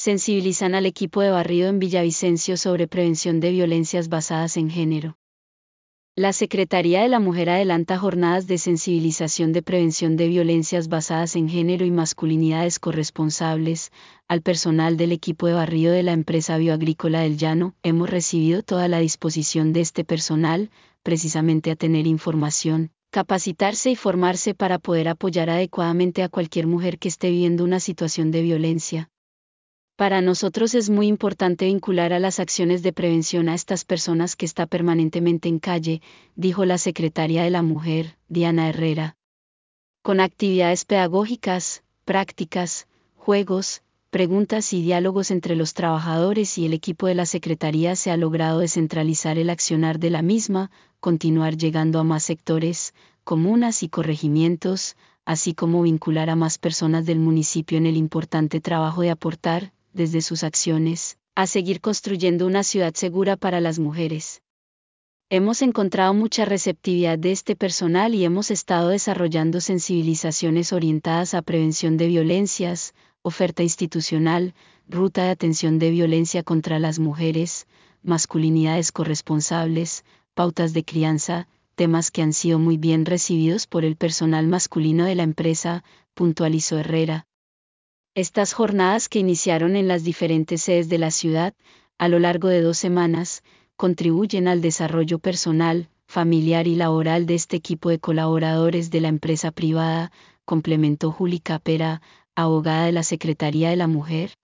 sensibilizan al equipo de barrido en Villavicencio sobre prevención de violencias basadas en género. La Secretaría de la Mujer adelanta jornadas de sensibilización de prevención de violencias basadas en género y masculinidades corresponsables al personal del equipo de barrido de la empresa bioagrícola del Llano. Hemos recibido toda la disposición de este personal, precisamente a tener información, capacitarse y formarse para poder apoyar adecuadamente a cualquier mujer que esté viviendo una situación de violencia. Para nosotros es muy importante vincular a las acciones de prevención a estas personas que están permanentemente en calle, dijo la secretaria de la Mujer, Diana Herrera. Con actividades pedagógicas, prácticas, juegos, preguntas y diálogos entre los trabajadores y el equipo de la Secretaría se ha logrado descentralizar el accionar de la misma, continuar llegando a más sectores, comunas y corregimientos, así como vincular a más personas del municipio en el importante trabajo de aportar, desde sus acciones, a seguir construyendo una ciudad segura para las mujeres. Hemos encontrado mucha receptividad de este personal y hemos estado desarrollando sensibilizaciones orientadas a prevención de violencias, oferta institucional, ruta de atención de violencia contra las mujeres, masculinidades corresponsables, pautas de crianza, temas que han sido muy bien recibidos por el personal masculino de la empresa, puntualizó Herrera. Estas jornadas que iniciaron en las diferentes sedes de la ciudad, a lo largo de 2 semanas, contribuyen al desarrollo personal, familiar y laboral de este equipo de colaboradores de la empresa privada, complementó Juli Capera, abogada de la Secretaría de la Mujer.